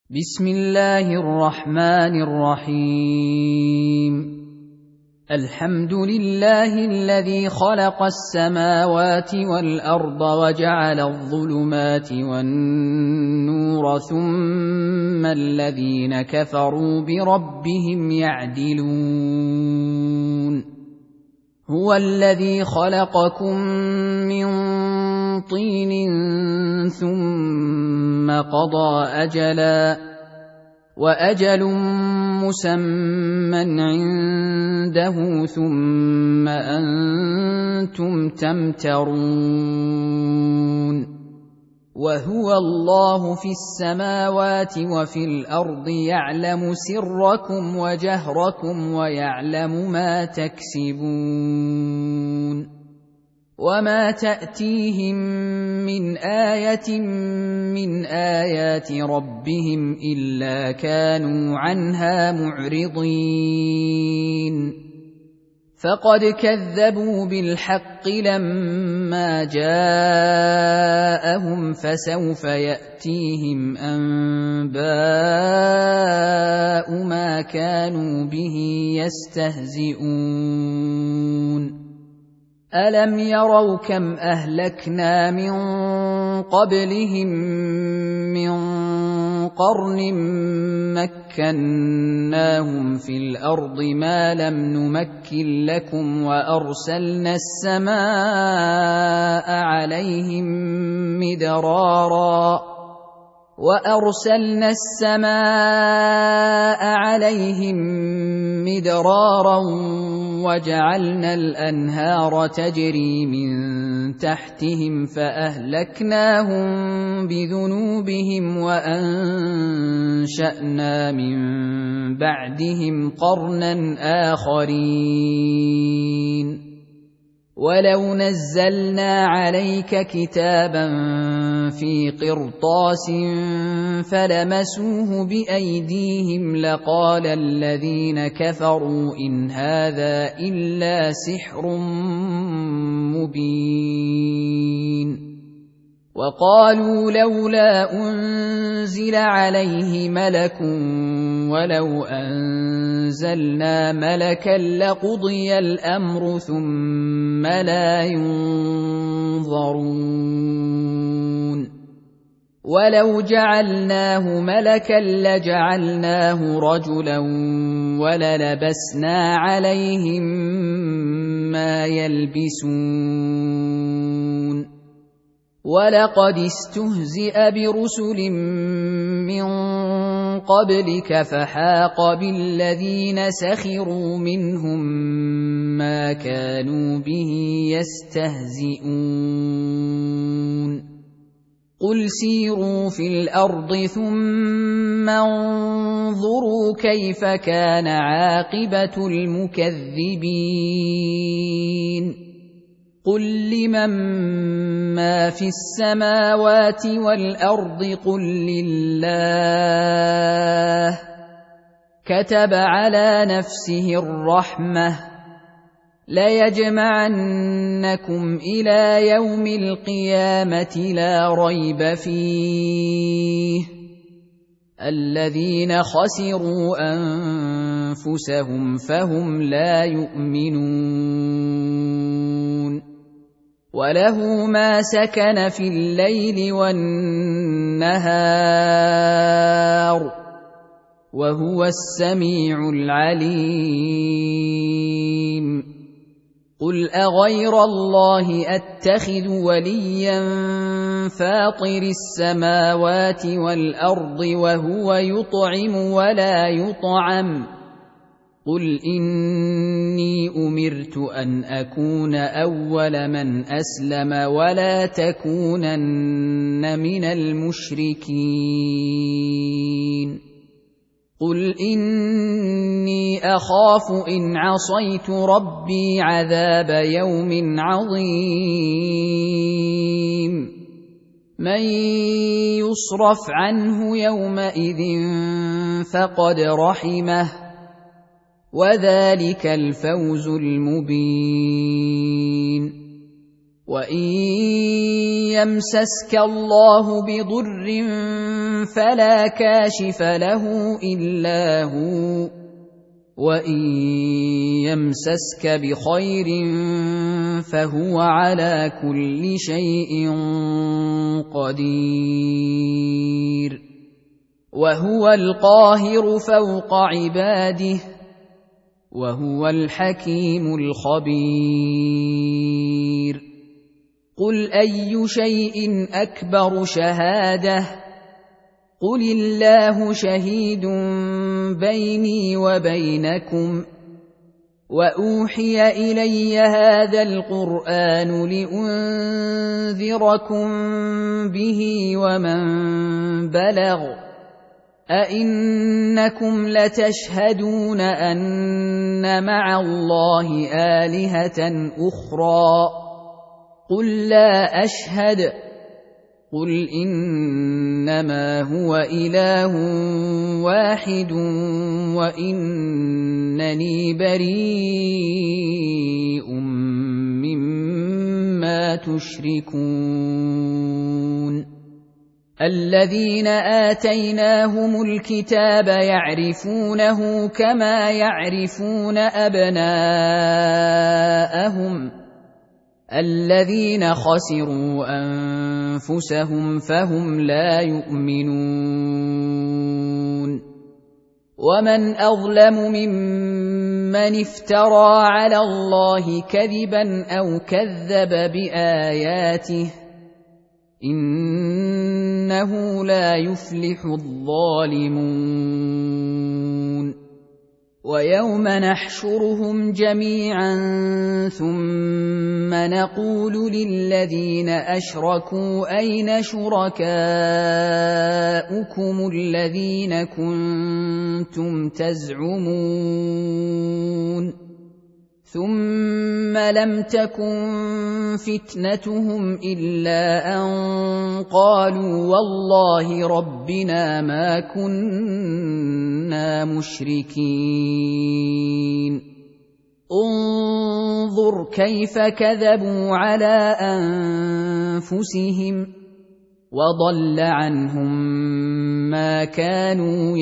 بسم الله الرحمن الرحيم. الحمد لله الذي خلق السماوات والأرض وجعل الظلمات والنور ثم الذين كفروا بربهم يعدلون. هو الذي خلقكم من طين ثم قضى أجلا وأجل مسمى عنده ثم أنتم تمترون. وهو الله في السماوات وفي الأرض يعلم سركم وجهركم ويعلم ما تكسبون. وما تأتيهم من آية من آيات ربهم إلا كانوا عنها معرضين. فقد كذبوا بالحق لما جاءهم فسوف يأتيهم أنباء ما كانوا به يستهزئون. ألم يروا كم أهلكنا من قبلهم من قرن مكناهم في الأرض ما لم نمكن لكم وأرسلنا السماء عليهم مدرارا وجعلنا الأنهار تجري من تحتهم فأهلكناهم بذنوبهم وأنشأنا من بعدهم قرنا آخرين. ولو نزلنا عليك كتابا في قرطاس فلمسوه بأيديهم لقال الذين كفروا إن هذا إلا سحر مبين. وقالوا لولا أنزل عليه ملك ولو أنزلنا ملكا لقضي الأمر ثم لا ينظرون. ولو جعلناه ملكا لجعلناه رجلا وللبسنا عليهم ما يلبسون. ولقد استهزئ برسل من قبلك فحاق بالذين سخروا منهم ما كانوا به يستهزئون. قل سيروا في الأرض ثم انظروا كيف كان عاقبة المكذبين. قل لمن ما في السماوات والأرض قل لله. كتب على نفسه الرحمة ليجمعنكم إلى يوم القيامة لا ريب فيه. الذين خسروا أنفسهم فهم لا يؤمنون. وله ما سكن في الليل والنهار وهو السميع العليم. قل أغير الله أتخذ وليا فاطر السماوات والأرض وهو يطعم ولا يطعم. قل إني أمرت أن أكون أول من أسلم ولا تكونن من المشركين. قل إني أخاف إن عصيت ربي عذاب يوم عظيم. من يصرف عنه يومئذ فقد رحمه وذلك الفوز المبين. وإن يمسسك الله بضر فلا كاشف له إلا هو، وإن يمسسك بخير فهو على كل شيء قدير، وهو القاهر فوق عباده، وهو الحكيم الخبير. قل أي شيء أكبر شهادة؟ قل الله شهيد بيني وبينكم، وأوحي إلي هذا القرآن لأنذركم به ومن بلغ. أئنكم لتشهدون أن مع الله آلهة أخرى؟ قل لا أشهد. قل إنما هو إله واحد وإنني بريء مما تشركون. الذين آتيناهم الكتاب يعرفونه كما يعرفون أبناءهم، الذين خسروا أنفسهم فهم لا يؤمنون. ومن أظلم ممن افترى على الله كذبا أو كذب بآياته، إنه لا يفلح الظالمون. ويوم نحشرهم جميعا ثم نقول للذين أشركوا أين شركاؤكم الذين كنتم تزعمون؟ ثم لم تكن فتنتهم إلا أن قالوا والله ربنا ما كنا مشركين. انظر كيف كذبوا على أنفسهم، وضل عنهم ما كانوا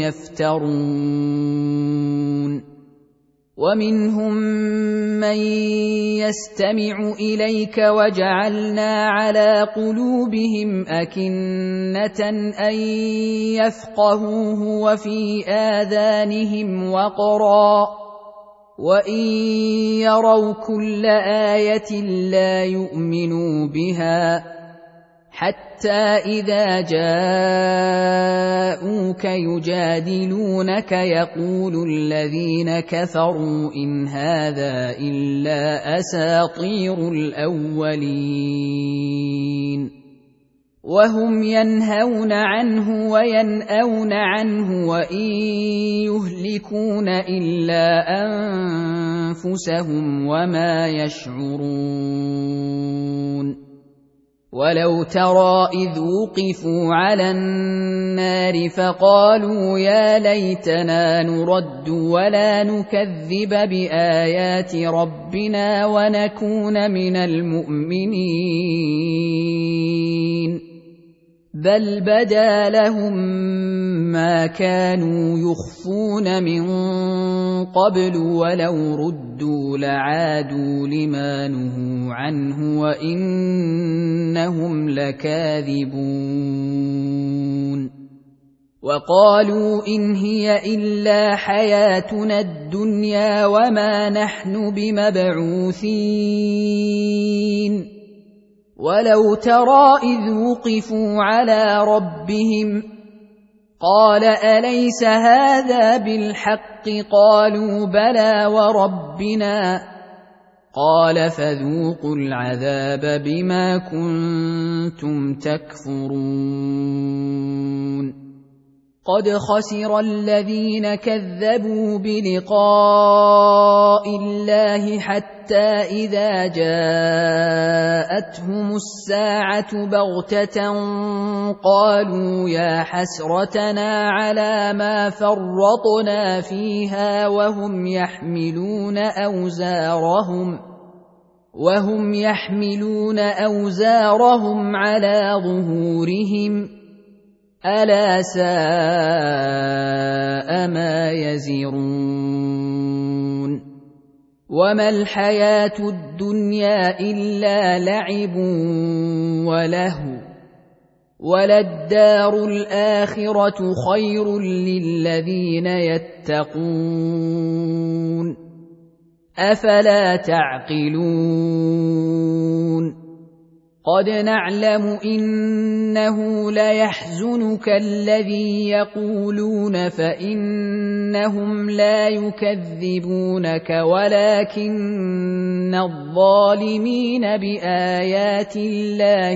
يفترون. ومنهم من يستمع إليك وجعلنا على قلوبهم أكنة أن يفقهوه وفي آذانهم وقرا، وإن يروا كل آية لا يؤمنوا بها، حتى إذا جاءوك يجادلونك يقول الذين كفروا إن هذا إلا أساطير الأولين، وهم ينهون عنه وينأون عنه وإن يهلكون إلا أنفسهم وما يشعرون. ولو ترى إذ وقفوا على النار فقالوا يا ليتنا نرد ولا نكذب بآيات ربنا ونكون من المؤمنين، بل بدا لهم ما كانوا يخفون من قبل ولو ردوا لعادوا لما نهوا عنه وإنهم لكاذبون. وقالوا إن هي إلا حياتنا الدنيا وما نحن بمبعوثين. ولو ترى إذ وقفوا على ربهم قال أليس هذا بالحق؟ قالوا بلى وربنا، قال فذوقوا العذاب بما كنتم تكفرون. قد خسر الذين كذبوا بلقاء الله حتى إذا جاءتهم الساعة بغتة قالوا يا حسرتنا على ما فرطنا فيها وهم يحملون وهم يحملون أوزارهم على ظهورهم ألا ساء ما يزرون وما الحياة الدنيا إلا لعب ولهو وللدار الآخرة خير للذين يتقون أفلا تعقلون قد نعلم إنه ليحزنك الذي يقولون فإنهم لا يكذبونك ولكن الظالمين بآيات الله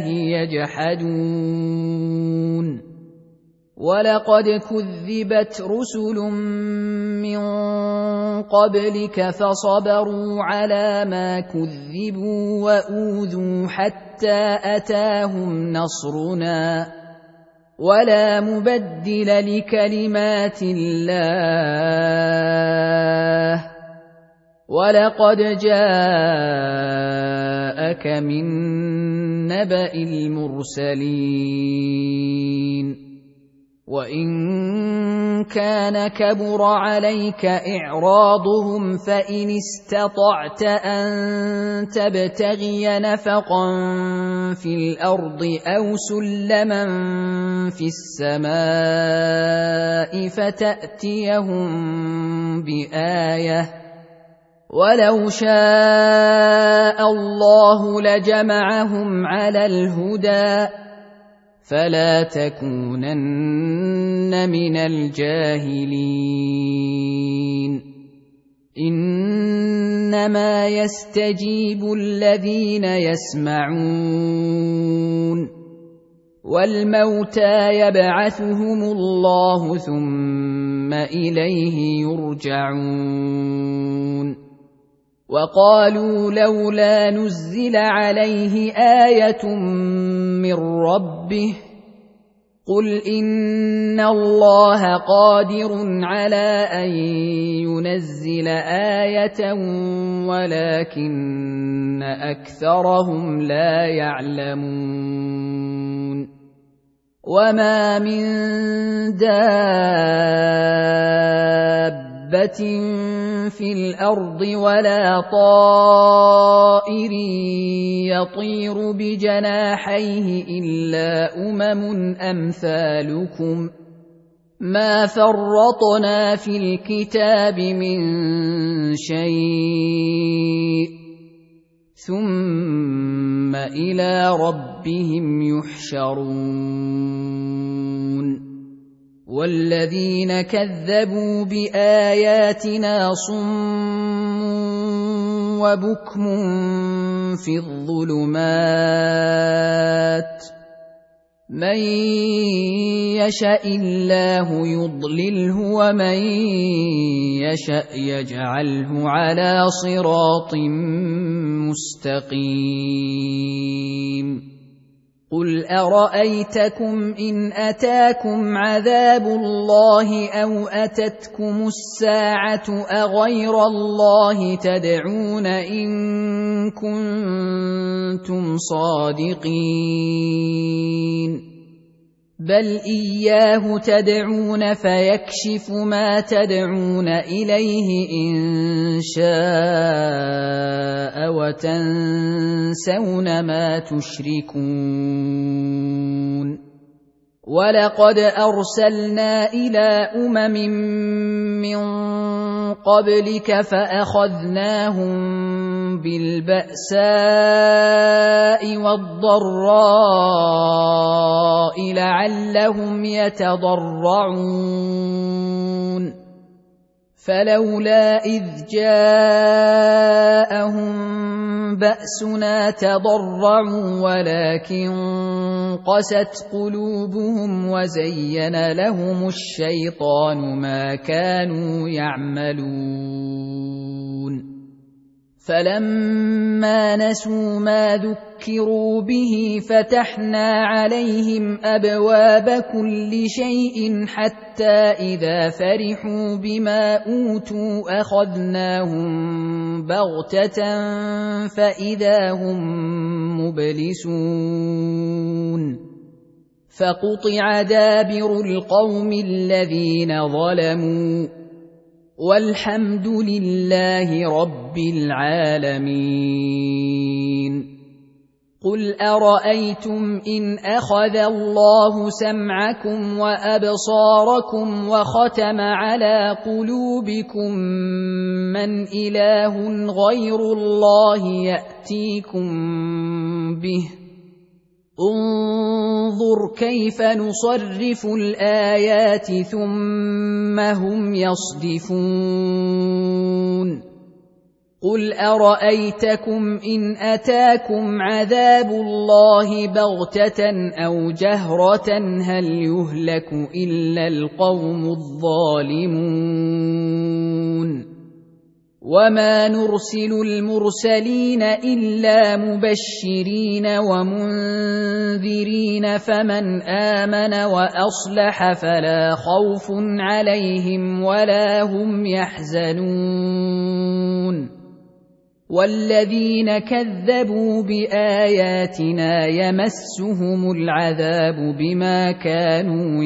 يجحدون ولقد كذبت رسل من قبلك فصبروا على ما كذبوا وأوذوا حتى أتاهم نصرنا ولا مبدل لكلمات الله ولقد جاءك من نبأ المرسلين وإن كان كبر عليك إعراضهم فإن استطعت أن تبتغي نفقا في الأرض أو سلما في السماء فتأتيهم بآية ولو شاء الله لجمعهم على الهدى فلا تكونن من الجاهلين إنما يستجيب الذين يسمعون والموتى يبعثهم الله ثم إليه يرجعون وقالوا لولا نزل عليه آية من ربه قل إن الله قادر على أن ينزل آية ولكن أكثرهم لا يعلمون وما من دابة في الأرض ولا طائر يطير بجناحيه إلا أمثالكم ما فرطنا في الكتاب من شيء ثم إلى ربهم يحشرون والذين كذبوا بآياتنا صم وبكم في الظلمات من يشاء الله يضلله ومن يشاء يجعله على صراط مستقيم قل أرأيتكم إن أتاكم عذاب الله أو أتتكم الساعة أغير الله تدعون إن كنتم صادقين بل إياه تدعون فيكشف ما تدعون إليه إن شاء وتنسون ما تشركون ولقد أرسلنا إلى من قبلك فأخذناهم بالبأساء والضراء لعلهم يتضرعون فلولا إذ جاءهم بأسنا تضرعوا ولكن قست قلوبهم وزين لهم الشيطان ما كانوا يعملون فلما نسوا ما ذكروا به فتحنا عليهم أبواب كل شيء حتى إذا فرحوا بما أوتوا أخذناهم بغتة فإذا هم مبلسون فقطع دابر القوم الذين ظلموا والحمد لله رب العالمين. قل أرأيتم إن أخذ الله سمعكم وأبصاركم وختم على قلوبكم من إله غير الله يأتيكم به انظر كيف نصرف الآيات ثم هم يصدفون. قل أرأيتكم إن أتاكم عذاب الله بغتة أو جهرة هل يهلك إلا القوم الظالمون. وما نرسل المرسلين إلا مبشرين ومنذرين فمن آمن وأصلح فلا خوف عليهم ولا هم يحزنون. والذين كذبوا بآياتنا يمسهم العذاب بما كانوا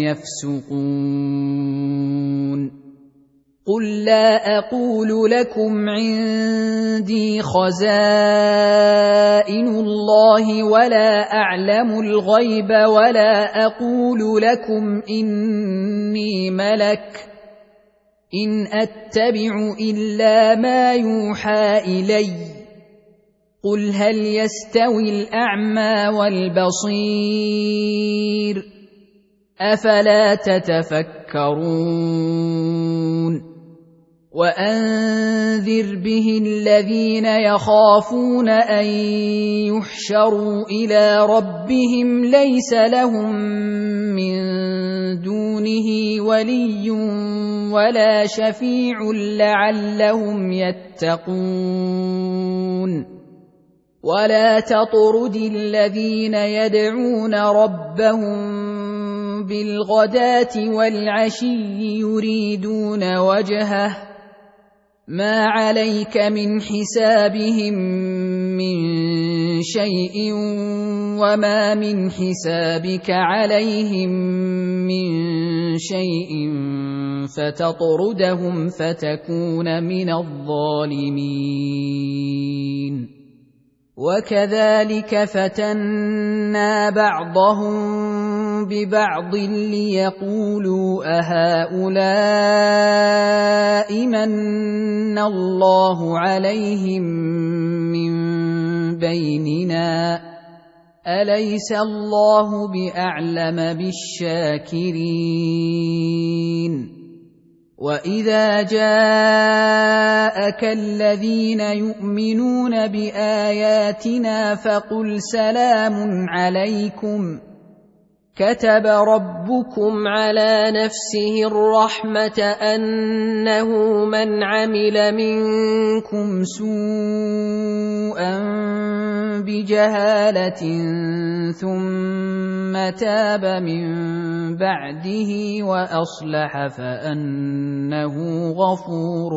يفسقون. قل لا أقول لكم عندي خزائن الله ولا أعلم الغيب ولا أقول لكم إني ملك إن أتبع إلا ما يوحى إلي. قل هل يستوي الأعمى والبصير أفلا تتفكرون. وأنذر به الذين يخافون أن يحشروا إلى ربهم ليس لهم من دونه ولي ولا شفيع لعلهم يتقون. ولا تطرد الذين يدعون ربهم بالغداة والعشي يريدون وجهه ما عليك من حسابهم من شيء وما من حسابك عليهم من شيء فتطردهم فتكون من الظالمين. وكذلك فتنا بعضهم ببعض ليقولوا أهؤلاء من الله عليهم من بيننا أليس الله بأعلم بالشاكرين. وإذا جاءك الذين يؤمنون بآياتنا فقل سلام عليكم كتب ربكم على نفسه الرحمة أنه من عمل منكم سوءا بجهالة ثم تاب من بعده وأصلح فأنه غفور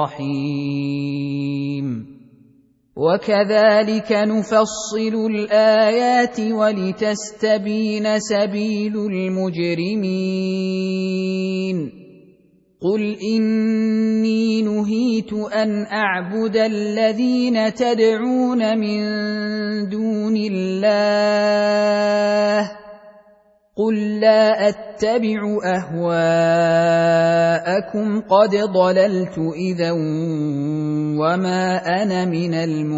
رحيم. وكذلك نفصل الآيات ولتستبين سبيل المجرمين. قل إني نهيت أن أعبد الذين تدعون من دون الله قل لا أتبع أهواءكم قد ضللت إذا وما أنا من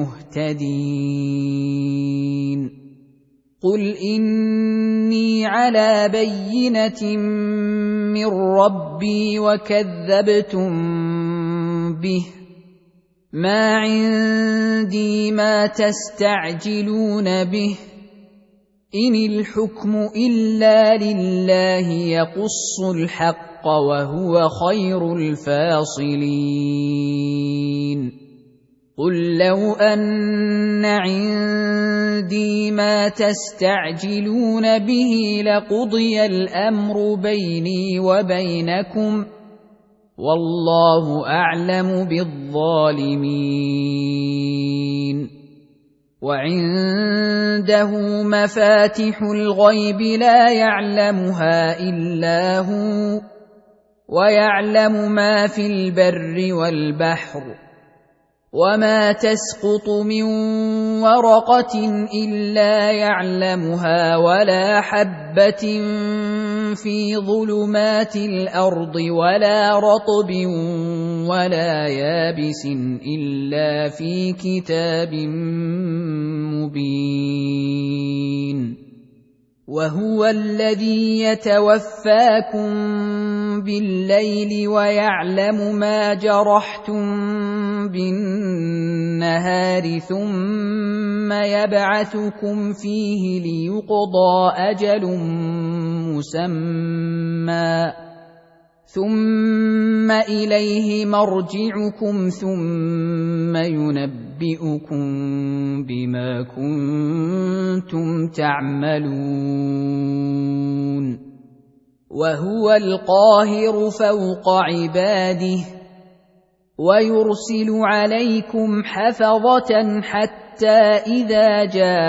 المهتدين. قل إني على بينة من ربي وكذبتم به ما عندي ما تستعجلون به إن الحكم إلا لله يقص الحق وهو خير الفاصلين. قل لو أن عندي ما تستعجلون به لقضي الأمر بيني وبينكم والله أعلم بالظالمين وعنده مفاتح الغيب لا يعلمها إلا هو ويعلم ما في البر والبحر وما تسقط من ورقة إلا يعلمها ولا حبة في ظلمات الأرض ولا رطب ولا يابس إلا في كتاب مبين وهو الذي يتوفاكم بالليل ويعلم ما جرحتم بالنهار ثم يبعثكم فيه ليقضى أجل مسمى ثم إليه مرجعكم ثم ينبئكم بما كنتم تعملون وهو القاهر فوق عباده ويرسل عليكم حفظة حتى إذا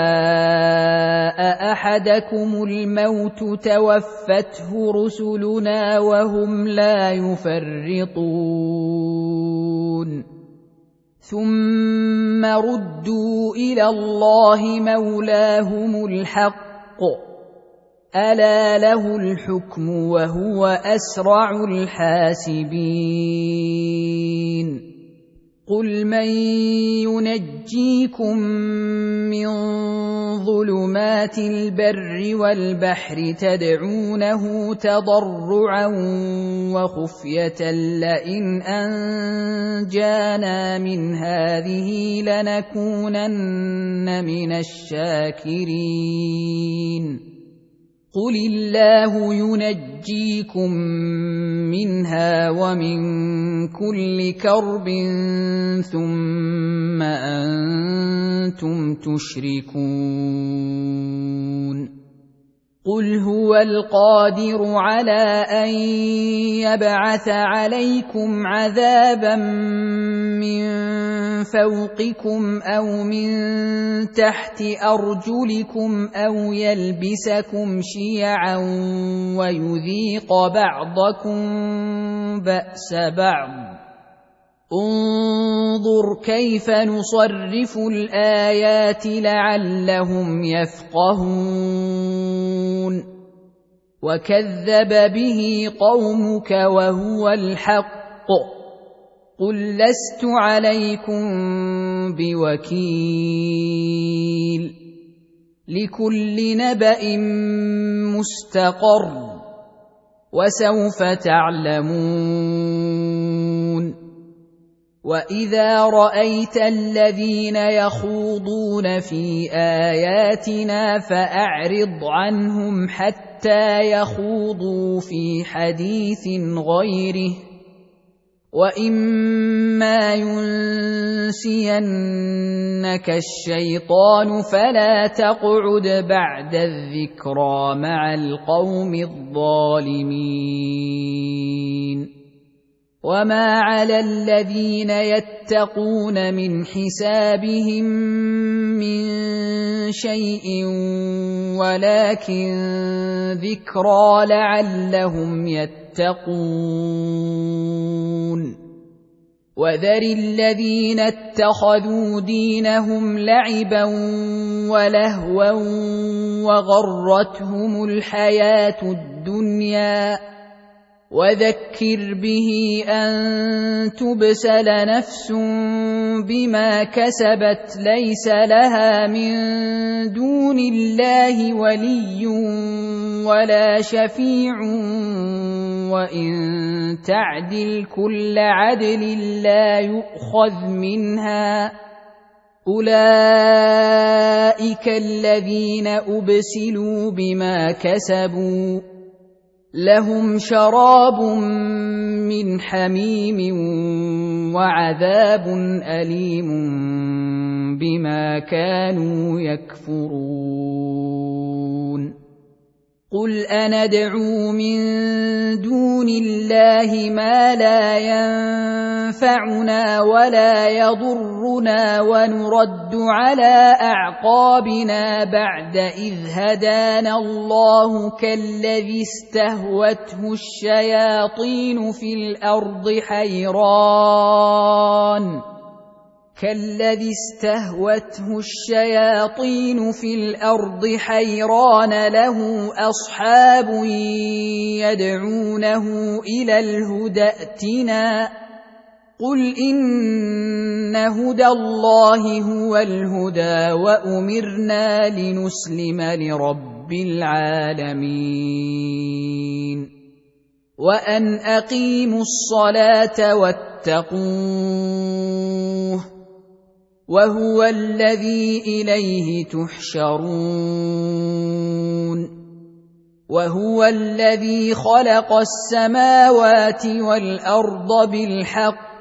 جاء أحدكم الموت توفته رسلنا وهم لا يفرطون ثم ردوا إلى الله مولاهم الحق ألا له الحكم وهو أسرع الحاسبين قل من ينجيكم من ظلمات البر والبحر تدعونه تضرعا وخفية لئن أنجانا من هذه لنكونن من الشاكرين قل الله ينجيكم منها ومن كل كرب ثم أنتم تشركون قل هو القادر على أن يبعث عليكم عذابا من فوقكم أو من تحت أرجلكم أو يلبسكم شيعا ويذيق بعضكم بأس بعض انظر كيف نصرف الآيات لعلهم يفقهون وكذب به قومك وهو الحق قل لست عليكم بوكيل لكل نبأ مستقر وسوف تعلمون وإذا رأيت الذين يخوضون في آياتنا فأعرض عنهم حتى يخوضوا في حديث غيره وإما ينسينك الشيطان فلا تقعد بعد الذكرى مع القوم الظالمين وما على الذين يتقون من حسابهم من شيء ولكن ذكرى لعلهم يتقون وذر الذين اتخذوا دينهم لعبا ولهوا وغرتهم الحياة الدنيا وذكر به أن تبسل نفس بما كسبت ليس لها من دون الله ولي ولا شفيع وإن تعدل كل عدل لا يؤخذ منها أولئك الذين أبسلوا بما كسبوا لهم شراب من حميم وعذاب أليم بما كانوا يكفرون قل أندعو من دون الله ما لا ينفعنا ولا يضرنا ونرد على أعقابنا بعد إذ هدانا الله كالذي استهوته الشياطين في الأرض حيران له أصحاب يدعونه إلى الهدى ائتنا قل إن هدى الله هو الهدى وأمرنا لنسلم لرب العالمين وأن أقيموا الصلاة واتقوه وهو الذي إليه تحشرون وهو الذي خلق السماوات والأرض بالحق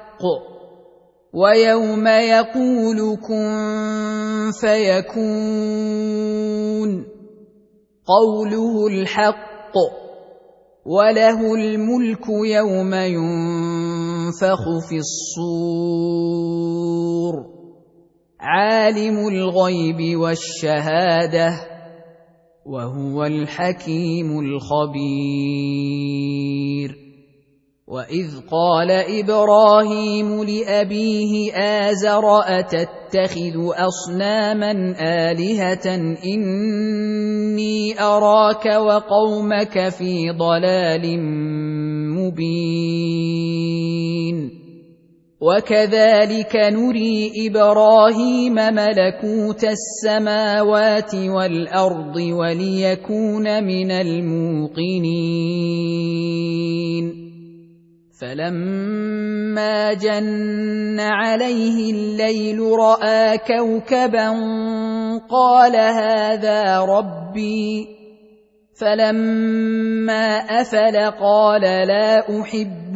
ويوم يقول كن فيكون قوله الحق وله الملك يوم ينفخ في الصور عالم الغيب والشهادة وهو الحكيم الخبير وإذ قال إبراهيم لأبيه آزر أتتخذ أصناما آلهة إني أراك وقومك في ضلال مبين وكذلك نري إبراهيم ملكوت السماوات والأرض وليكون من الموقنين فلما جن عليه الليل رأى كوكبا قال هذا ربي فلما أفل قال لا أحب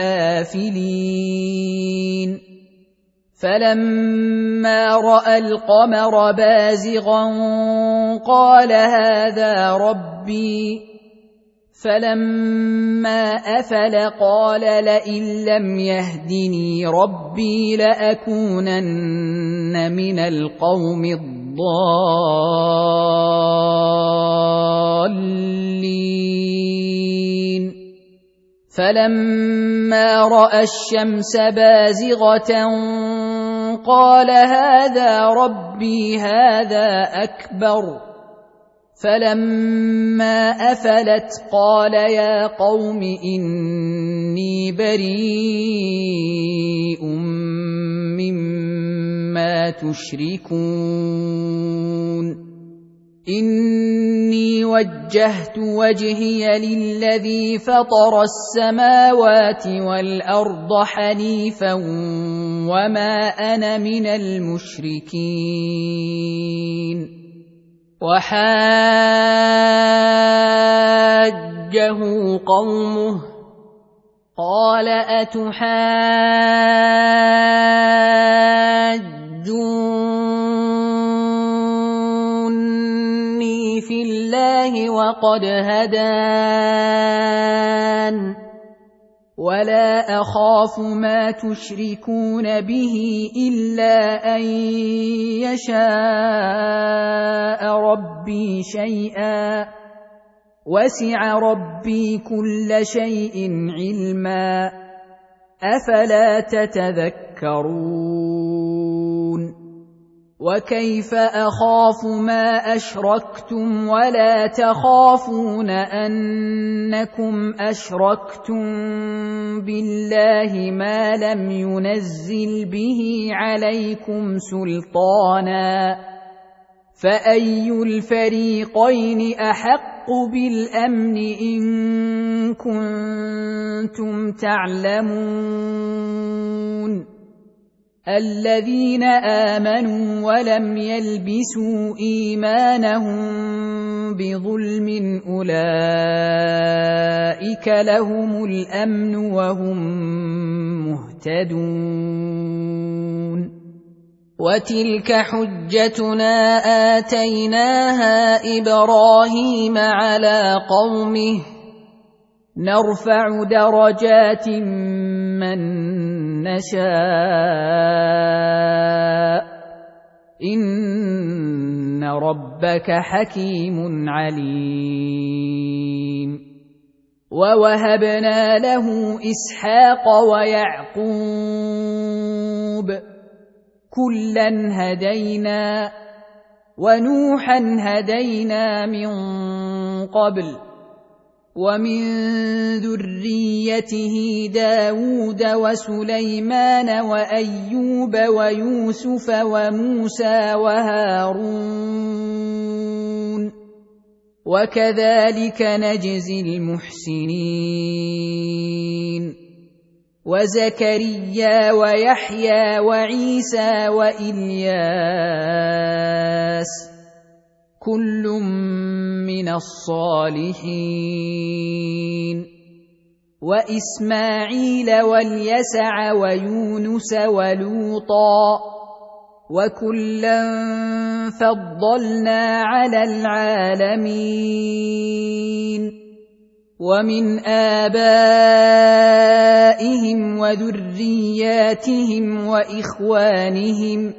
الآفلين فلما رأى القمر بازغا قال هذا ربي فلما أفل قال لئن لم يهدني ربي لأكونن من القوم الضالين فلما رأى الشمس بازغة قال هذا ربي هذا أكبر فلما أفلت قال يا قوم إني بريء مما تشركون إني وجهت وجهي للذي فطر السماوات والأرض حنيفا وما أنا من المشركين وحاجه قومه قال أتحاجوني في الله وقد هدان ولا أخاف ما تشركون به إلا أن يشاء ربي شيئا وسع ربي كل شيء علما أفلا تتذكرون وكيف أخاف ما أشركتم ولا تخافون أنكم أشركتم بالله ما لم ينزل به عليكم سلطانا فأي الفريقين أحق بالأمن إن كنتم تعلمون الذين آمنوا ولم يلبسوا إيمانهم بظلم أولئك لهم الأمن وهم مهتدون وتلك حجتنا آتيناها إبراهيم على قومه نرفع درجات من نشاء إن ربك حكيم عليم ووهبنا له إسحاق ويعقوب كلا هدينا ونوحا هدينا من قبل ومن ذريته داود وسليمان وأيوب ويوسف وموسى وهارون وكذلك نجزي المحسنين وزكريا ويحيى وعيسى وإلياس كل من الصالحين وإسماعيل واليسع ويونس ولوطا وكلا فضلنا على العالمين ومن آبائهم وذرياتهم وإخوانهم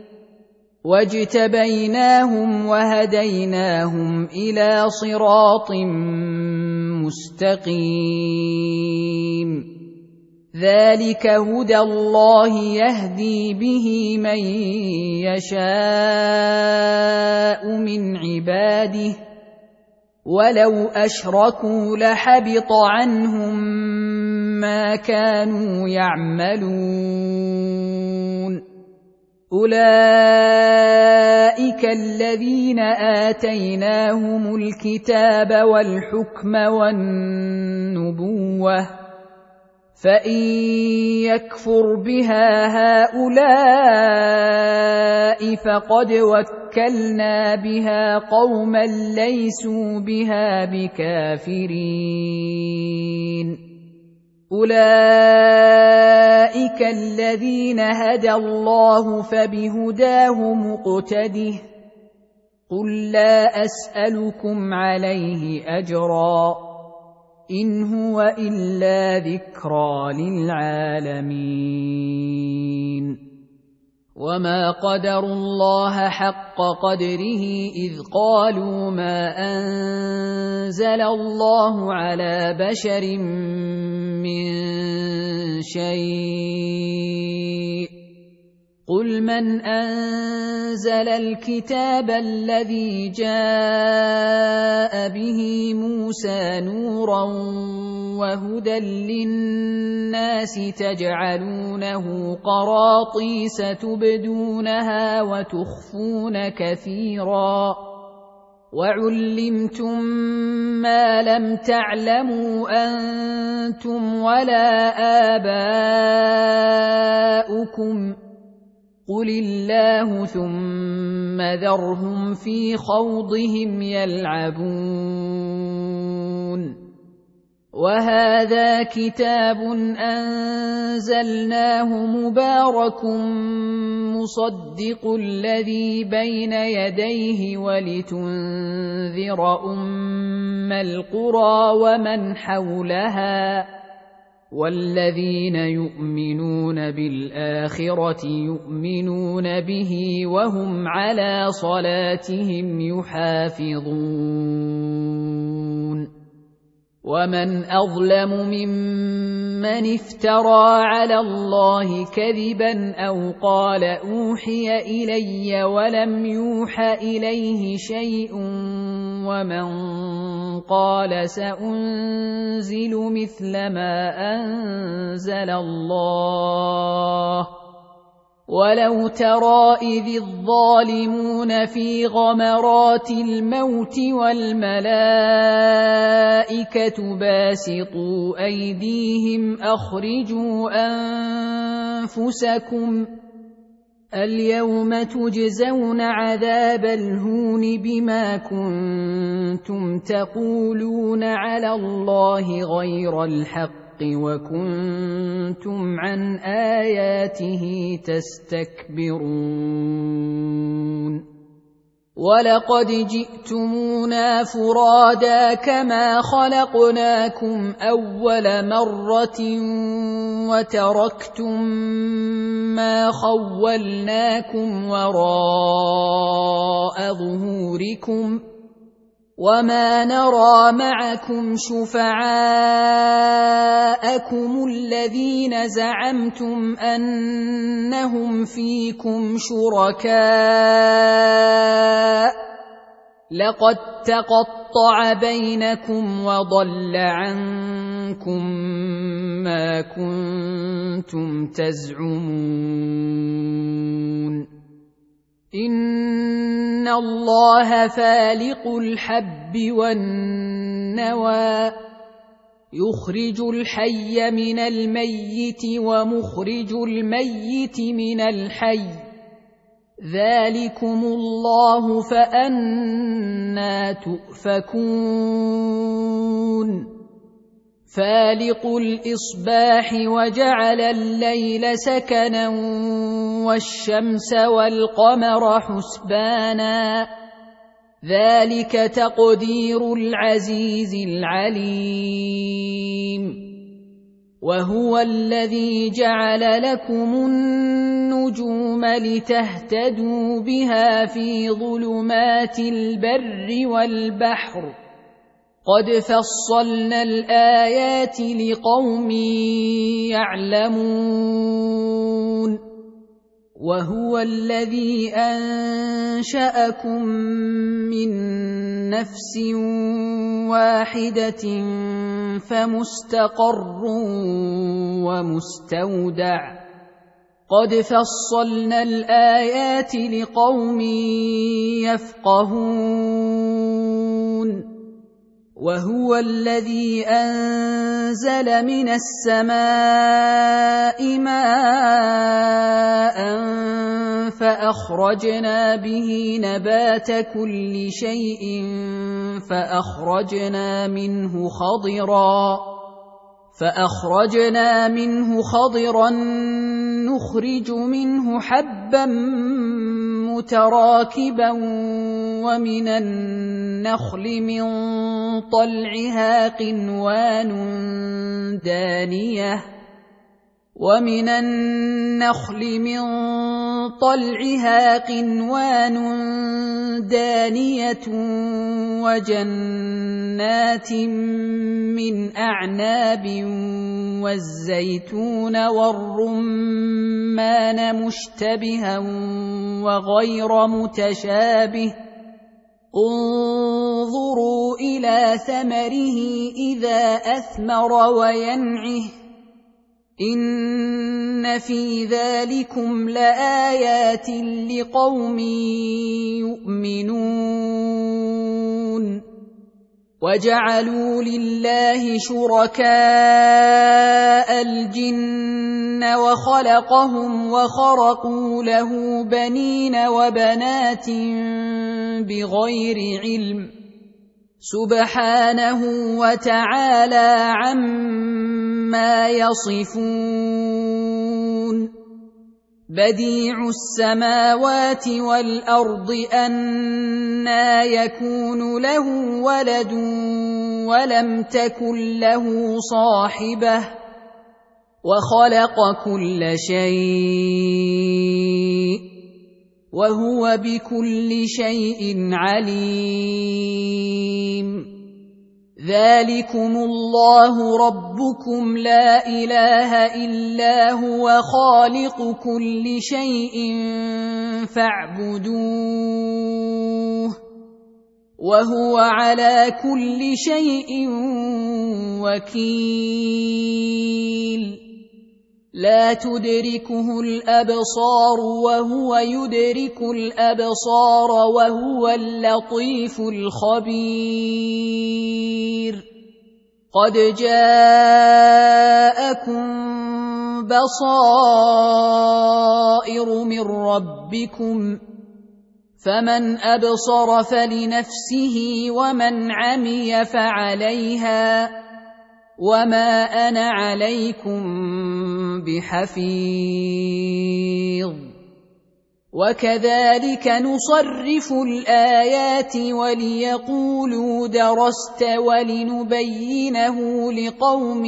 واجتبيناهم وهديناهم إلى صراط مستقيم ذلك هدى الله يهدي به من يشاء من عباده ولو أشركوا لحبط عنهم ما كانوا يعملون أولئك الذين آتيناهم الكتاب والحكم والنبوة فإن يكفر بها هؤلاء فقد وكلنا بها قوما ليسوا بها بكافرين أولئك الذين هدى الله فبهداه مقتده قل لا أسألكم عليه أجرا إن هو إلا ذكرى للعالمين وما قدروا الله حق قدره إذ قالوا ما أنزل الله على بشر من شيء قل من أنزل الكتاب الذي جاء به موسى نورا وهدى للناس تجعلونه قراطيس تبدونها وتخفون كثيرا وعلمتم ما لم تعلموا أنتم ولا آباؤكم قل الله ثم ذرهم في خوضهم يلعبون وهذا كتاب أنزلناه مبارك مصدق الذي بين يديه ولتنذر أم القرى ومن حولها والذين يؤمنون بالآخرة يؤمنون به وهم على صلاتهم يحافظون ومن أظلم ممن افترى على الله كذبا أو قال أوحي إلي ولم يوح إليه شيء ومن قال سأنزل مثل ما أنزل الله ولو ترى إذ الظالمون في غمرات الموت والملائكة باسطوا أيديهم أخرجوا أنفسكم اليوم تجزون عذاب الهون بما كنتم تقولون على الله غير الحق وكنتم عن آياته تستكبرون ولقد جئتمونا فرادا كما خلقناكم أول مرة وتركتم ما خولناكم وراء ظهوركم وما نرى معكم شفعاءكم الذين زعمتم أنهم فيكم شركاء لقد تقطع بينكم وضل عنكم ما كنتم تزعمون إن الله فالق الحب والنوى يخرج الحي من الميت ومخرج الميت من الحي ذلكم الله فأنى تؤفكون فالق الإصباح وجعل الليل سكنا والشمس والقمر حسبانا ذلك تقدير العزيز العليم وهو الذي جعل لكم النجوم لتهتدوا بها في ظلمات البر والبحر قد فصلنا الآيات لقوم يعلمون وهو الذي أنشأكم من نفس واحدة فمستقر ومستودع قد فصلنا الآيات لقوم يفقهون وهو الذي أنزل من السماء ماء فأخرجنا به نبات كل شيء فأخرجنا منه خضرا نخرج منه حبا متراكبا ومن النخل من طلعها قنوان دانية وجنات من أعناب والزيتون والرمان مشتبها وغير متشابه انظروا إلى ثمره إذا أثمر وينعه إن في ذلكم لآيات لقوم يؤمنون وجعلوا لله شركاء الجن وخلقهم وخرقوا له بنين وبنات بغير علم سبحانه وتعالى عما يصفون بديع السماوات والأرض أنى يكون له ولد ولم تكن له صاحبة وخلق كل شيء وهو بكل شيء عليم ذلكم الله ربكم لا إله إلا هو خالق كل شيء فاعبدوه وهو على كل شيء وكيل لا تدركه الأبصار وهو يدرك الأبصار وهو اللطيف الخبير قد جاءكم بصائر من ربكم فمن أبصر فلنفسه ومن عمي فعليها وما أنا عليكم بحفيظ وكذلك نصرف الآيات وليقولوا درست ولنبينه لقوم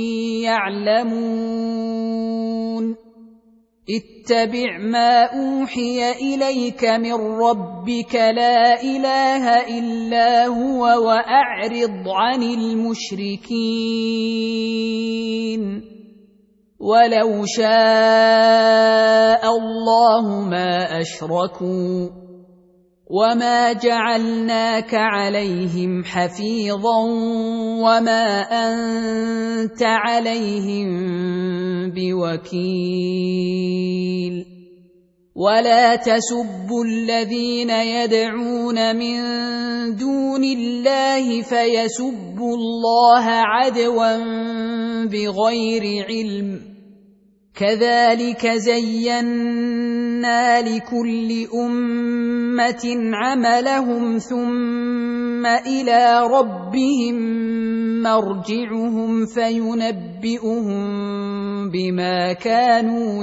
يعلمون اتبع ما أوحي إليك من ربك لا إله إلا هو وأعرض عن المشركين ولو شاء الله ما أشركوا وما جعلناك عليهم حفيظا وما أنت عليهم بوكيل ولا تسبوا الذين يدعون من دون الله فيسبوا الله عدوا بغير علم كذلك زينا لكل أمة عملهم ثم إلى ربهم مرجعهم فينبئهم بما كانوا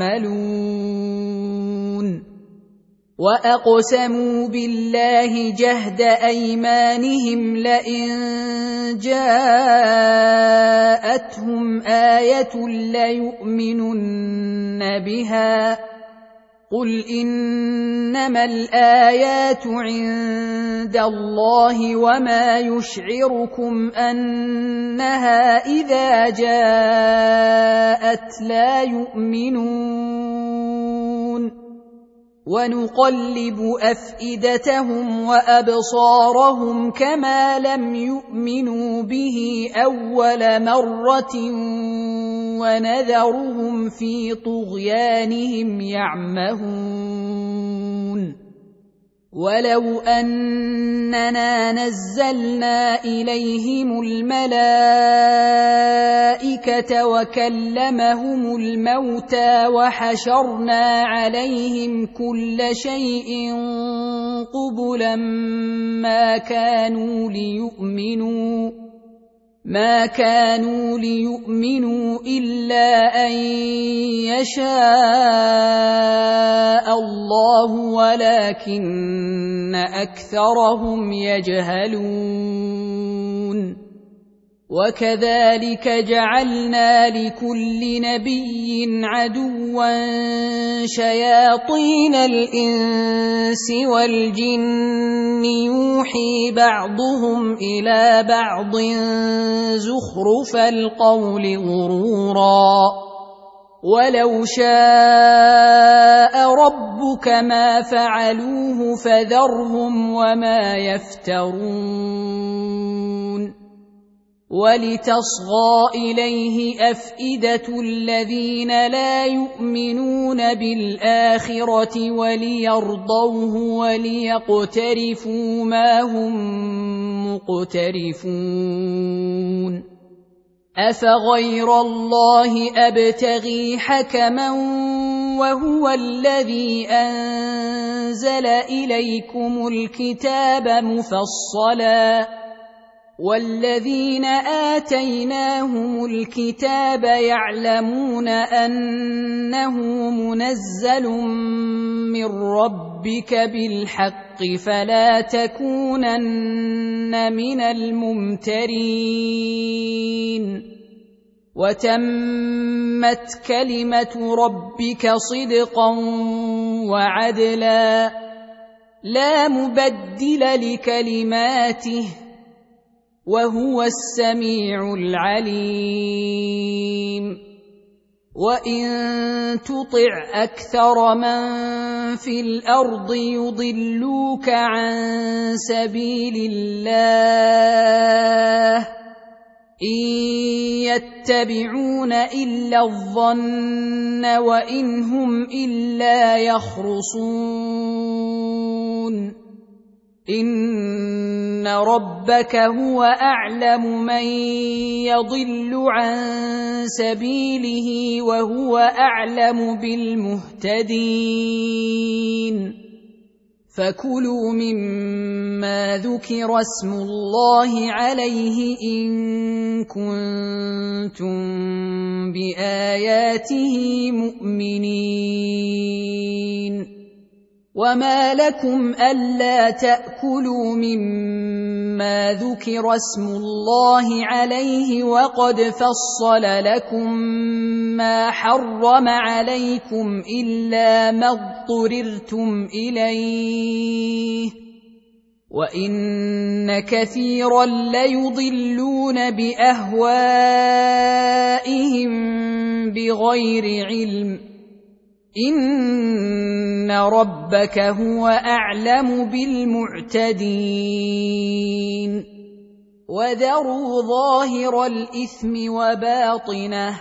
يعملون وأقسموا بالله جهد أيمانهم لئن جاءتهم آية ليؤمنن بها قل إنما الآيات عند الله وما يشعركم أنها إذا جاءت لا يؤمنون ونقلب أفئدتهم وأبصارهم كما لم يؤمنوا به أول مرة ونذرهم في طغيانهم يعمهون ولو أننا نزلنا إليهم الملائكة وكلمهم الموتى وحشرنا عليهم كل شيء قبلا ما كانوا ليؤمنوا إلا أن يشاء الله ولكن أكثرهم يجهلون وكذلك جعلنا لكل نبي عدوا شياطين الإنس والجن يوحي بعضهم إلى بعض زخرف القول غرورا ولو شاء ربك ما فعلوه فذرهم وما يفترون ولتصغى إليه أفئدة الذين لا يؤمنون بالآخرة وليرضوه وليقترفوا ما هم مقترفون أفغير الله أبتغي حكما وهو الذي أنزل إليكم الكتاب مفصلا والذين آتيناهم الكتاب يعلمون أنه منزل من ربك بالحق فلا تكونن من الممترين وتمت كلمة ربك صدقا وعدلا لا مبدل لكلماته وهو السميع العليم وإن تطع أكثر من في الأرض يضلوك عن سبيل الله إن يتبعون إلا الظن وإن هم إلا يخرصون إن ربك هو أعلم من يضل عن سبيله وهو أعلم بالمهتدين فكلوا مما ذكر اسم الله عليه إن كنتم بآياته مؤمنين وما لكم ألا تأكلوا مما ذكر اسم الله عليه وقد فصل لكم ما حرم عليكم إلا ما اضطررتم إليه وإن كثيرا ليضلون بأهوائهم بغير علم إن ربك هو أعلم بالمعتدين وذروا ظاهر الإثم وباطنه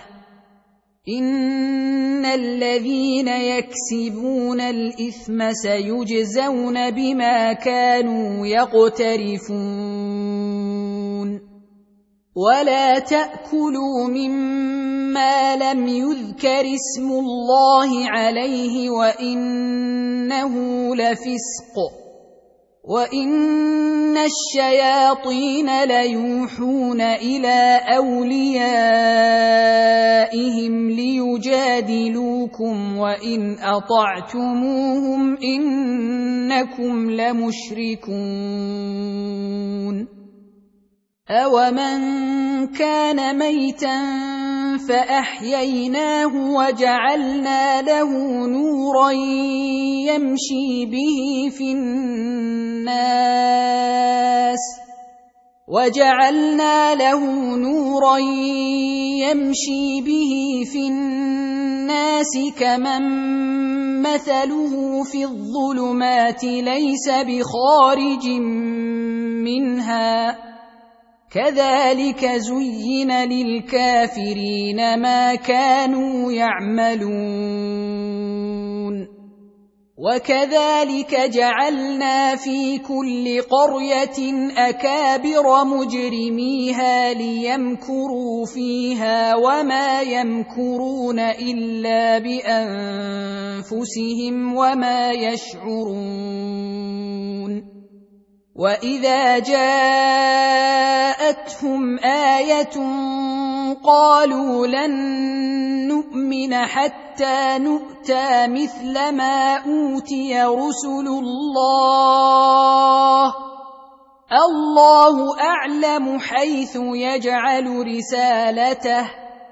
إن الذين يكسبون الإثم سيجزون بما كانوا يقترفون ولا تأكلوا مما لم يذكر اسم الله عليه وإنه لفسق وإن الشياطين ليوحون إلى أوليائهم ليجادلوكم وإن أطعتموهم إنكم لمشركون أَوَمَنْ كَانَ مَيْتًا فَأَحْيَيْنَاهُ وَجَعَلْنَا لَهُ نُورًا يَمْشِي بِهِ فِي النَّاسِ كَمَنْ مَثَلُهُ فِي الظُّلُمَاتِ لَيْسَ بِخَارِجٍ مِنْهَا كذلك زين للكافرين ما كانوا يعملون وكذلك جعلنا في كل قرية أكابر مجرميها ليمكروا فيها وما يمكرون إلا بأنفسهم وما يشعرون وإذا جاءتهم آية قالوا لن نؤمن حتى نؤتى مثل ما أوتي رسل الله أعلم حيث يجعل رسالته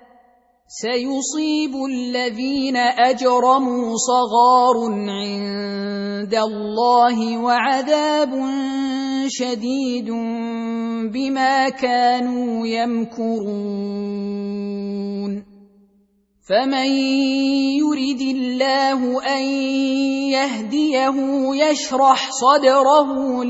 سيصيب الذين أجرموا صغار عند الله وعذاب شديد بما كانوا يمكرون فمن يرد الله أن يهديه يشرح صدره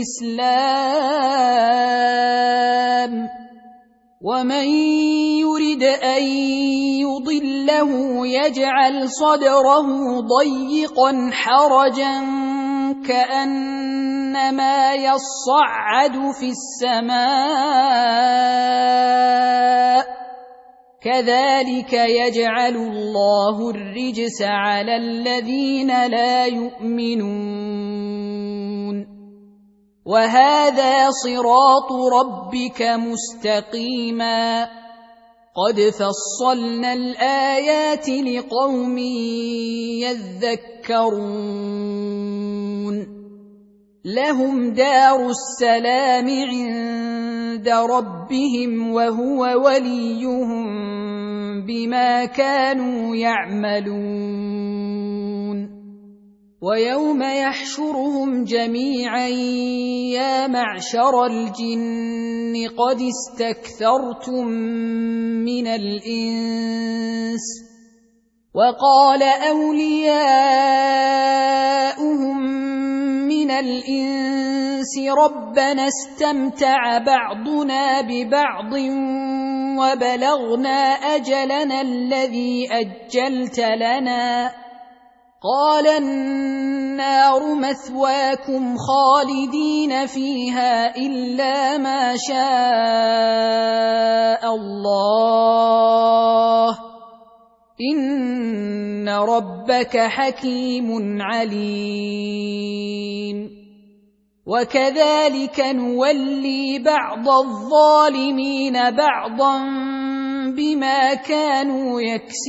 للإسلام ومن يرد أن يضله يجعل صدره ضيقا حرجا كأنما يصعد في السماء كذلك يجعل الله الرجس على الذين لا يؤمنون وهذا صراط ربك مستقيما قد فصلنا الآيات لقوم يذكرون لهم دار السلام عند ربهم وهو وليهم بما كانوا يعملون ويوم يحشرهم جميعا يا معشر الجن قد استكثرتم من الإنس وقال أولياؤهم من الإنس ربنا استمتع بعضنا ببعض وبلغنا أجلنا الذي أجلت لنا قال النار مثواكم خالدين فيها إلا ما شاء الله إن ربك حكيم عليم وكذلك نولي بعض الظالمين بعضا بما كانوا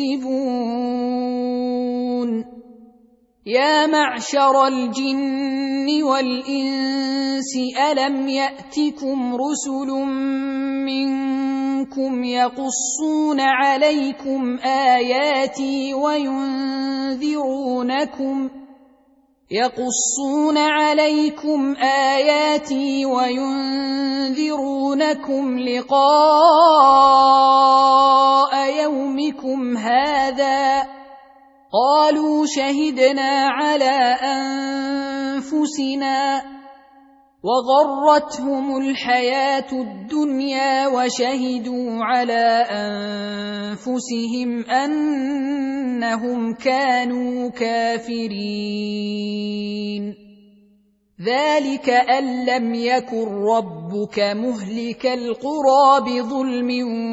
يكسبون يا معشر الجن والإنس ألم يأتكم رسل منكم يقصون عليكم آياتي وينذرونكم لقاء يومكم هذا قالوا شهدنا على أنفسنا وغرتهم الحياة الدنيا وشهدوا على أنفسهم أنهم كانوا كافرين ذلك أن لم يكن ربك مهلك القرى بظلم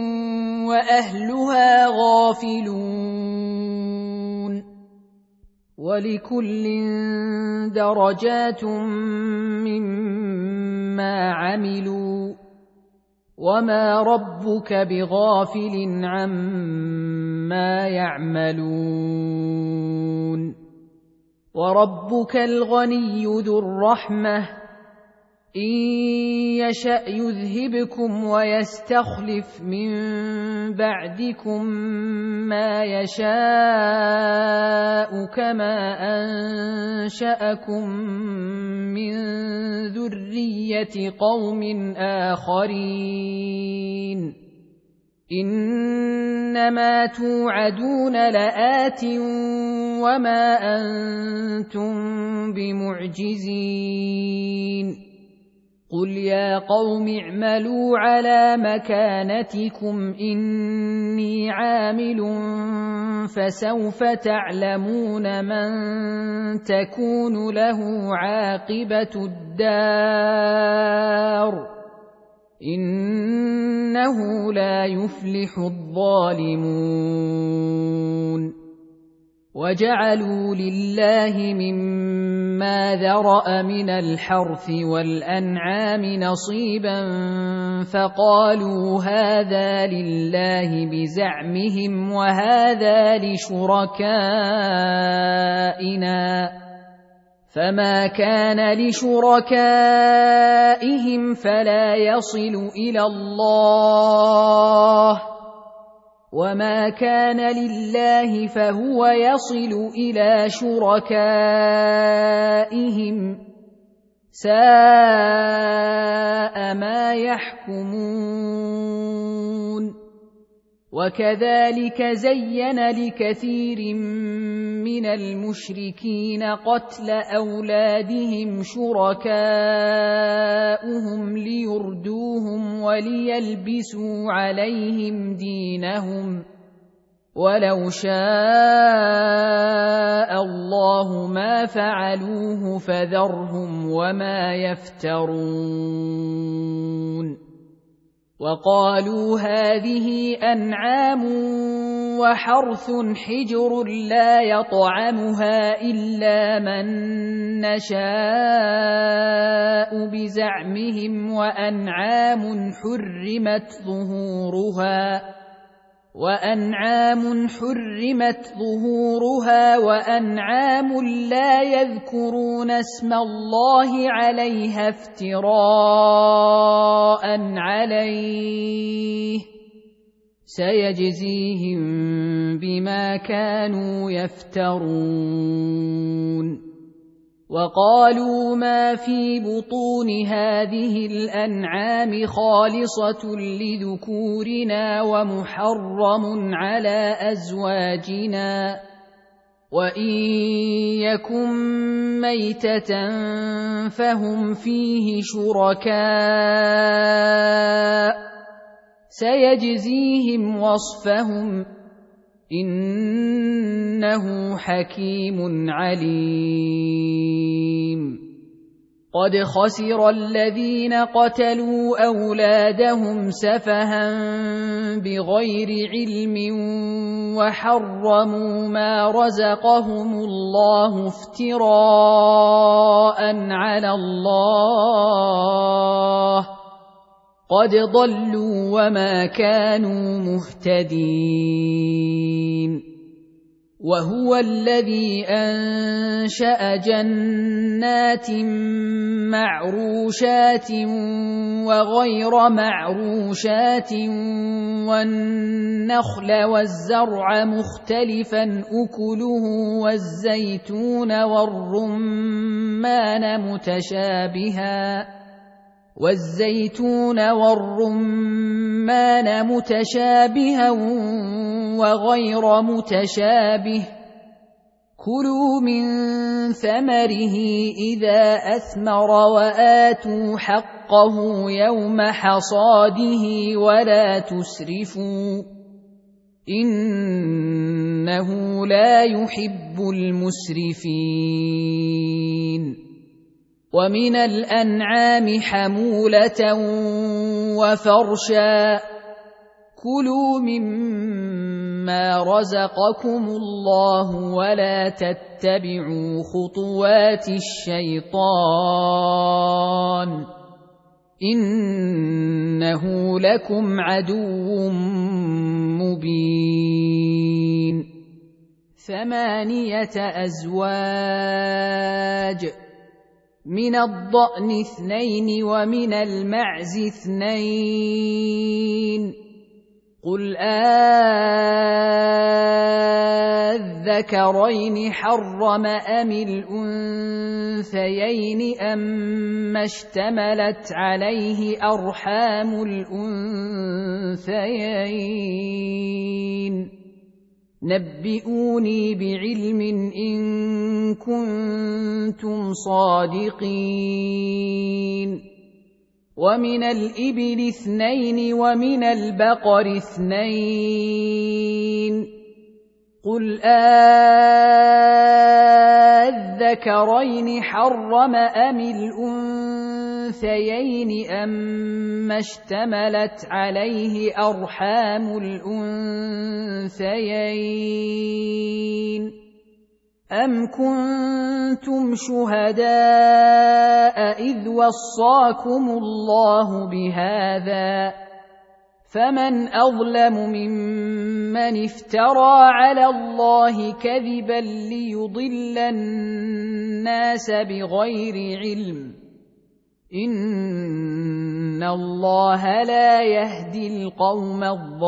وأهلها غافلون ولكل درجات مما عملوا وما ربك بغافل عما يعملون وربك الغني ذو الرحمة إن يشأ يذهبكم ويستخلف من بعدكم ما يشاء كما أنشأكم من ذرية قوم آخرين إنما توعدون لآت وما أنتم بمعجزين قل يا قوم اعملوا على مكانتكم إني عامل فسوف تعلمون من تكون له عاقبة الدار إنه لا يفلح الظالمون وجعلوا لله مما ذرأ من الحرث والأنعام نصيبا فقالوا هذا لله بزعمهم وهذا لشركائنا فما كان لشركائهم فلا يصل إلى الله وما كان لله فهو يصل إلى شركائهم ساء ما يحكمون وكذلك زين لكثير من المشركين قتل أولادهم شركاؤهم ليردوهم وليلبسوا عليهم دينهم ولو شاء الله ما فعلوه فذرهم وما يفترون وقالوا هذه أنعام وحرث حجر لا يطعمها إلا من نشاء بزعمهم وأنعام حرمت ظهورها وأنعام لا يذكرون اسم الله عليها افتراء عليه سيجزيهم بما كانوا يفترون وقالوا ما في بطون هذه الأنعام خالصة لذكورنا ومحرم على أزواجنا وإن يكن ميتة فهم فيه شركاء سيجزيهم وصفهم إنه حكيم عليم قد خسر الذين قتلوا أولادهم سفها بغير علم وحرموا ما رزقهم الله افتراء على الله قد ضلوا وما كانوا مهتدين وهو الذي أنشأ جنات معروشات وغير معروشات والنخل والزرع مختلفا أكله والزيتون والرمان متشابها وغير متشابه كلوا من ثمره إذا أثمر وآتوا حقه يوم حصاده ولا تسرفوا إنه لا يحب المسرفين ومن الأنعام حمولة وفرشا كلوا مما رزقكم الله ولا تتبعوا خطوات الشيطان إنه لكم عدو مبين 8 أزواج من الضأن 2 ومن المعز 2 قل أذكرين حرم أم الأنثيين أما اشتملت عليه أرحام الأنثيين نبئوني بعلم إن كنتم صادقين ومن الإبل 2 ومن البقر 2 قل أذكرين حرم أم الأنثيين أما اشتملت عليه أرحام الأنثيين أم كنتم شهداء إذ وصاكم الله بهذا فمن أظلم ممن افترى على الله كذبا ليضل الناس بغير علم إن الله لا يهدي القوم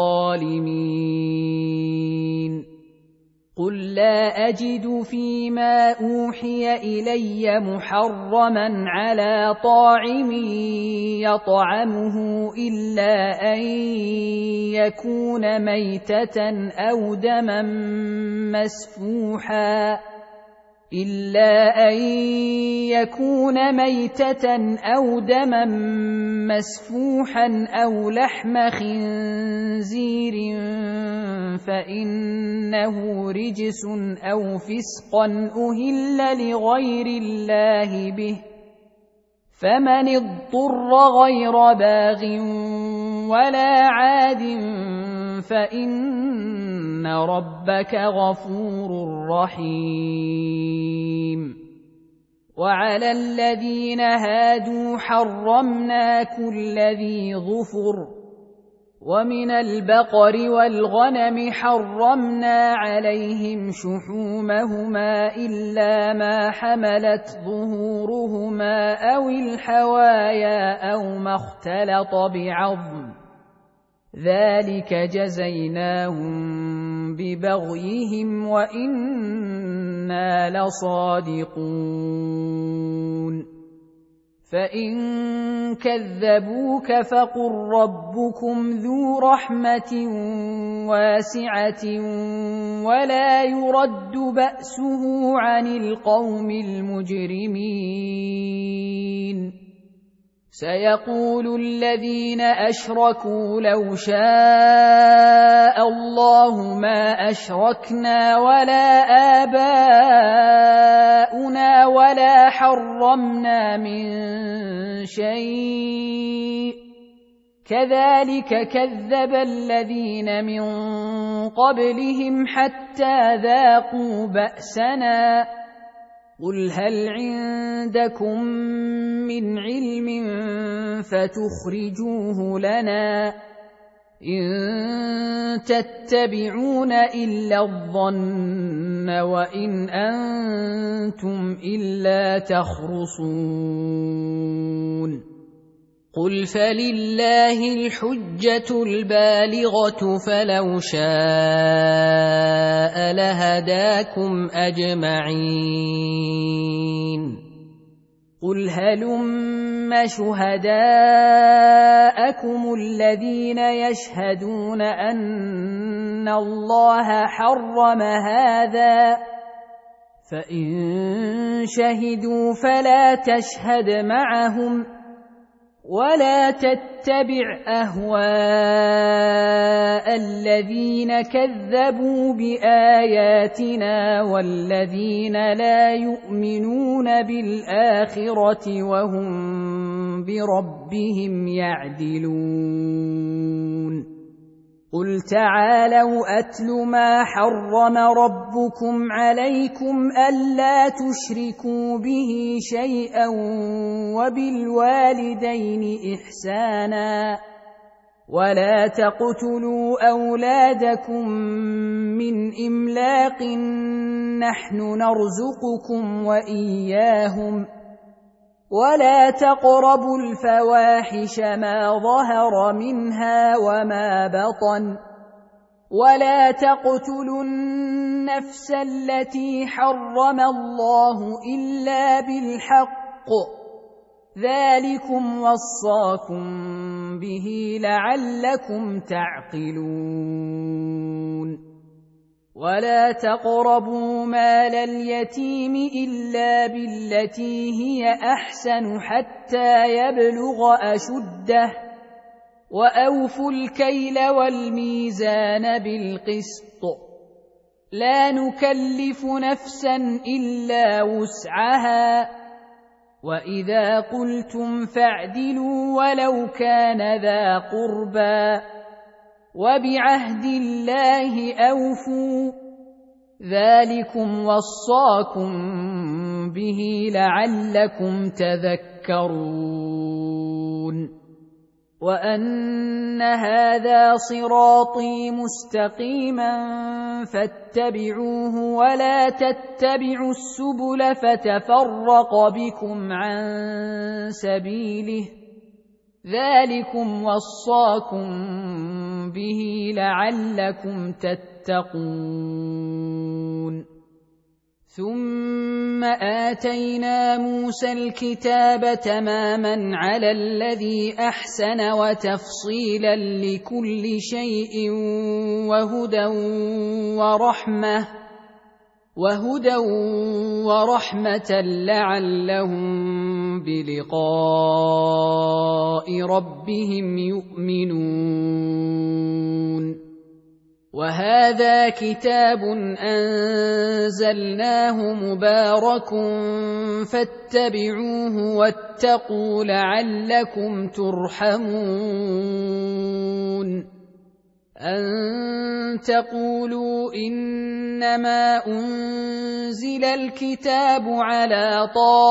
الظالمين قل لا أجد فيما أوحي إلي محرما على طاعم يطعمه إلا أن يكون ميتة أو دما مسفوحا أو لحم خنزير فإنه رجس أو فسقا أهل لغير الله به فمن اضطر غير باغ ولا عاد فإن ربك غفور رحيم وعلى الذين هادوا حرمنا كل ذي ظفر ومن البقر والغنم حرمنا عليهم شحومهما إلا ما حملت ظهورهما أو الحوايا أو ما اختلط بعظم ذلك جزيناهم ببغيهم وإنا لصادقون فإن كذبوك فقل ربكم ذو رحمة واسعة ولا يرد بأسه عن القوم المجرمين سيقول الذين أشركوا لو شاء الله ما أشركنا ولا آباؤنا ولا حرمنا من شيء كذلك كذب الذين من قبلهم حتى ذاقوا بأسنا قل هل عندكم من علم فتخرجوه لنا إن تتبعون إلا الظن وإن أنتم إلا تخرصون قل فلله الحجة البالغة فلو شاء لهداكم أجمعين قل هلم شهداءكم الذين يشهدون أن الله حرم هذا فإن شهدوا فلا تشهد معهم ولا تتبع أهواء الذين كذبوا بآياتنا والذين لا يؤمنون بالآخرة وهم بربهم يعدلون قل تعالوا أتل ما حرم ربكم عليكم ألا تشركوا به شيئا وبالوالدين إحسانا ولا تقتلوا أولادكم من إملاق نحن نرزقكم وإياهم ولا تقربوا الفواحش ما ظهر منها وما بطن ولا تقتلوا النفس التي حرم الله إلا بالحق ذلكم وصاكم به لعلكم تعقلون ولا تقربوا مال اليتيم إلا بالتي هي أحسن حتى يبلغ أشده وأوفوا الكيل والميزان بالقسط لا نكلف نفسا إلا وسعها وإذا قلتم فاعدلوا ولو كان ذا قربى وبعهد الله أوفوا ذلكم وصاكم به لعلكم تذكرون وأن هذا صراطي مستقيما فاتبعوه ولا تتبعوا السبل فتفرق بكم عن سبيله ذلكم وصاكم به لعلكم تتقون ثم آتينا موسى الكتاب تماما على الذي أحسن وتفصيلا لكل شيء وهدى ورحمة لعلهم بلقاء ربهم يؤمنون وهذا كتاب أنزلناه مبارك فاتبعوه واتقوا لعلكم ترحمون أن تقولوا إنما أنزل الكتاب على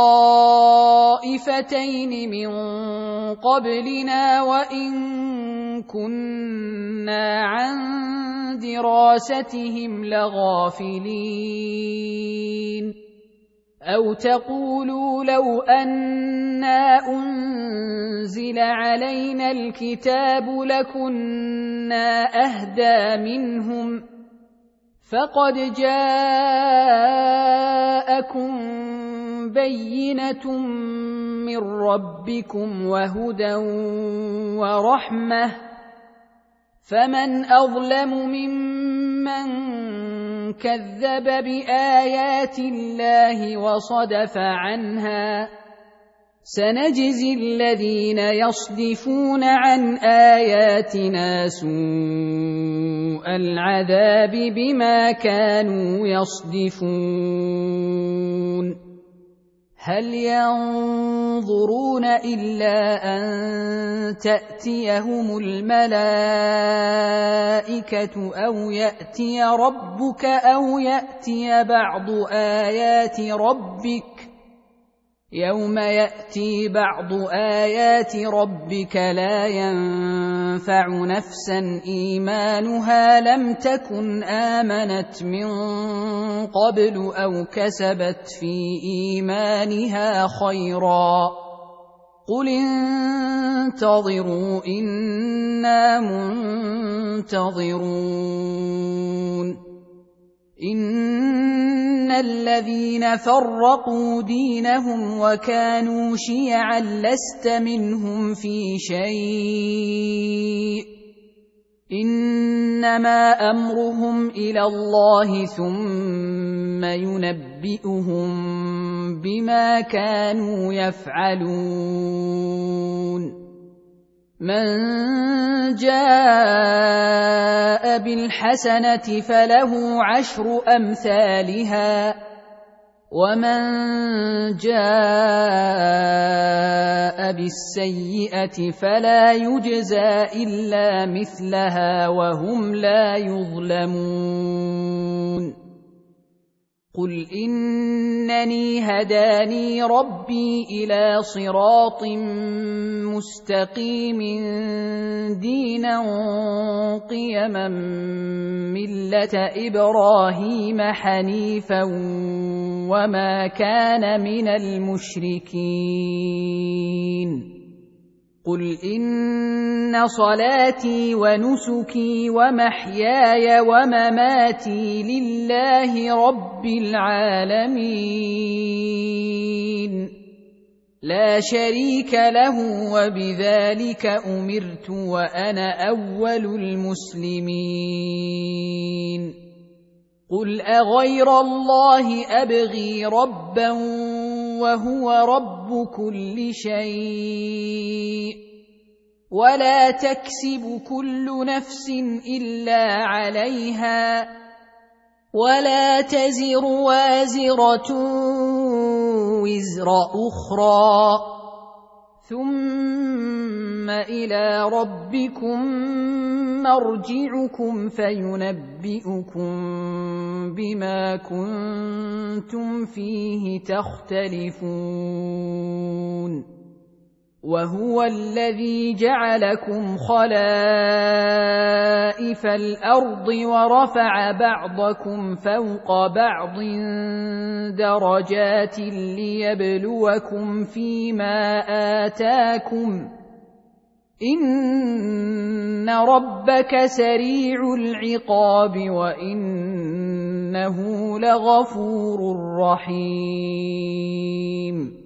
طائفتين من قبلنا وإن كنا عن دراستهم لغافلين أو تقولوا لو أنا أنزل علينا الكتاب لكنا أهدى منهم فقد جاءكم بينة من ربكم وهدى ورحمة فمن أظلم ممن كذب بآيات الله وصدف عنها سنجزي الذين يصدفون عن آياتنا سوء العذاب بما كانوا يصدفون هل ينظرون إلا أن تأتيهم الملائكة أو يأتي ربك أو يأتي بعض آيات ربك يوم يأتي بعض آيات ربك لا ينفع نفسا إيمانها لم تكن آمنت من قبل أو كسبت في إيمانها خيرا قل انتظروا إنا منتظرون إن الذين فرقوا دينهم وكانوا شيعا لست منهم في شيء إنما أمرهم إلى الله ثم ينبئهم بما كانوا يفعلون من جاء بالحسنة فله 10 أمثالها ومن جاء بالسيئة فلا يجزى إلا مثلها وهم لا يظلمون قل إنني هداني ربي إلى صراط مستقيم دينا قيما ملة إبراهيم حنيفا وما كان من المشركين قل إن صلاتي ونسكي ومحياي ومماتي لله رب العالمين لا شريك له وبذلك أمرت وأنا أول المسلمين قل أغير الله أبغي ربا وهو رب كل شيء ولا تكسب كل نفس إلا عليها ولا تزر وازرة وزر أخرى ثم إلى ربكم مرجعكم فينبئكم بما كنتم فيه تختلفون وهو الذي جعلكم خلائف الأرض ورفع بعضكم فوق بعض درجات ليبلوكم فيما آتاكم إن ربك سريع العقاب وإنه لغفور رحيم